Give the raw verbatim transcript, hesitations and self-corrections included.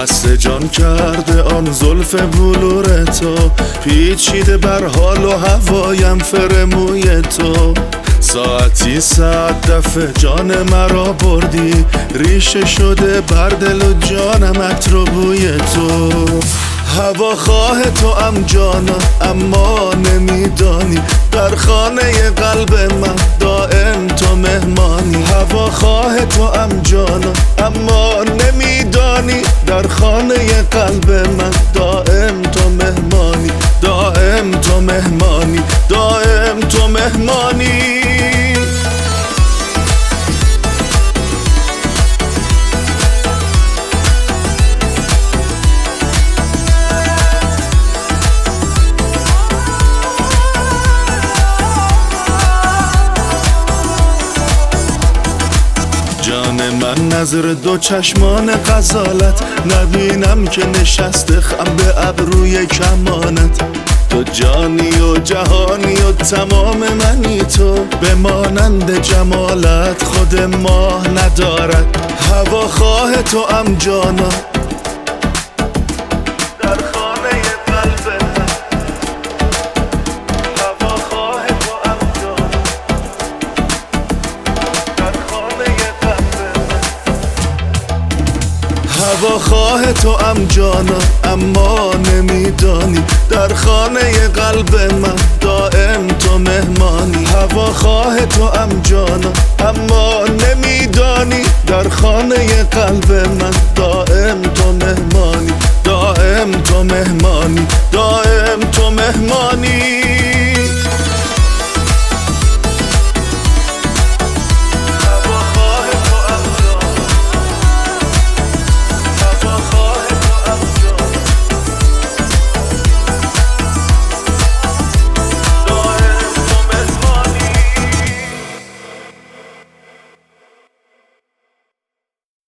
مست جان کرده آن زلف بلور تو، پیچیده بر حال و هوایم فرموی تو. ساعتی صد دفعه جان مرا بردی، ریشه شده بر دل و جانم عطر و بوی تو. هوا خواه تو ام جانا اما نمیدانی، در خانه قلب من دائم تو مهمانی. هوا خواه تو ام جانا اما نمیدانی، در خانه قلب من دائم تو مهمانی. دائم تو مهمانی، دائم تو مهمانی. جان من نظر دو چشمان غزالت، نبینم که نشسته خم به ابروی کمانت. تو جانی و جهانی و تمام منی، تو به مانند جمالت خود ماه ندارد. هوا خواه تو ام جانا در خانه قلب من، هوا خواه تو ام جانا در خانه قلب من. هوا خواه تو ام جانا اما نمیدانی، در خانه قلب من دائم تو مهمانی. هوا خواه تو ام جانا اما نمیدانی، در خانه قلب من